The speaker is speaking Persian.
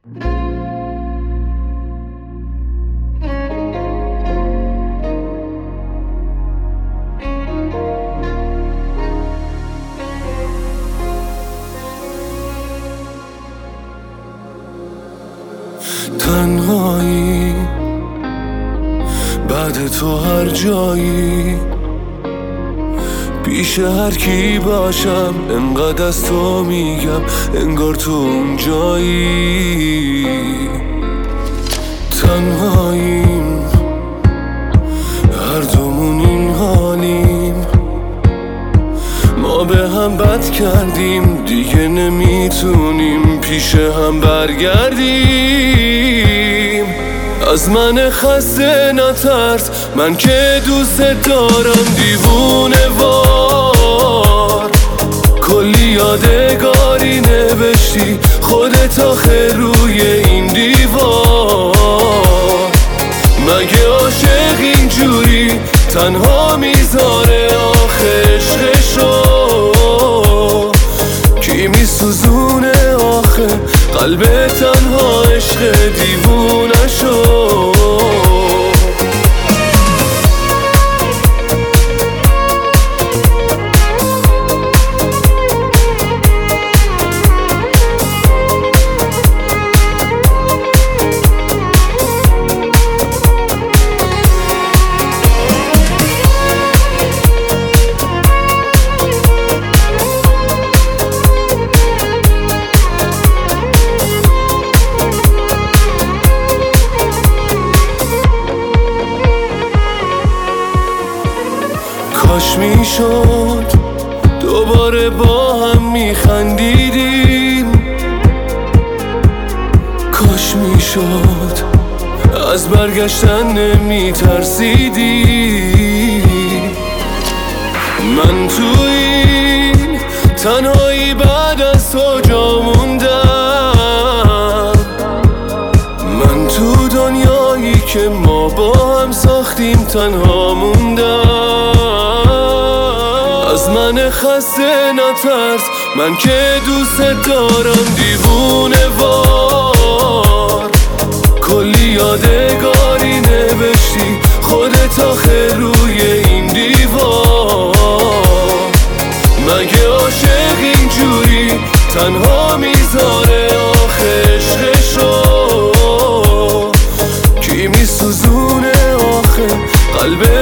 تنهایی بعد تو هر جایی، پیش هر کی باشم انقدر از تو میگم انگار تو اون جایی. تنهاییم هر دومون این حالیم، ما به هم بد کردیم دیگه نمیتونیم پیش هم برگردیم. از من خسته نترس، من که دوست دارم دیوونه وار. کلی یادگاری نوشتی خودت آخه روی این دیوار. مگه عاشق اینجوری تنها میذاره آخه عشقشو؟ کی میسوزونه آخه قلب تنها عشق دیوونشو؟ کاش میشد دوباره با هم میخندیدیم، کاش میشد از برگشتن نمیترسیدیم. من تو این تنهایی بعد از تو جا موندم، من تو دنیایی که ما با هم ساختیم تنها موندم. از من خسته نترس، من که دوست دارم دیوونه وار. کلی یادگاری نوشتی خودت آخه روی این دیوار. مگه عاشق اینجوری تنها میذاره آخه عشقشو؟ کی میسوزونه آخه قلب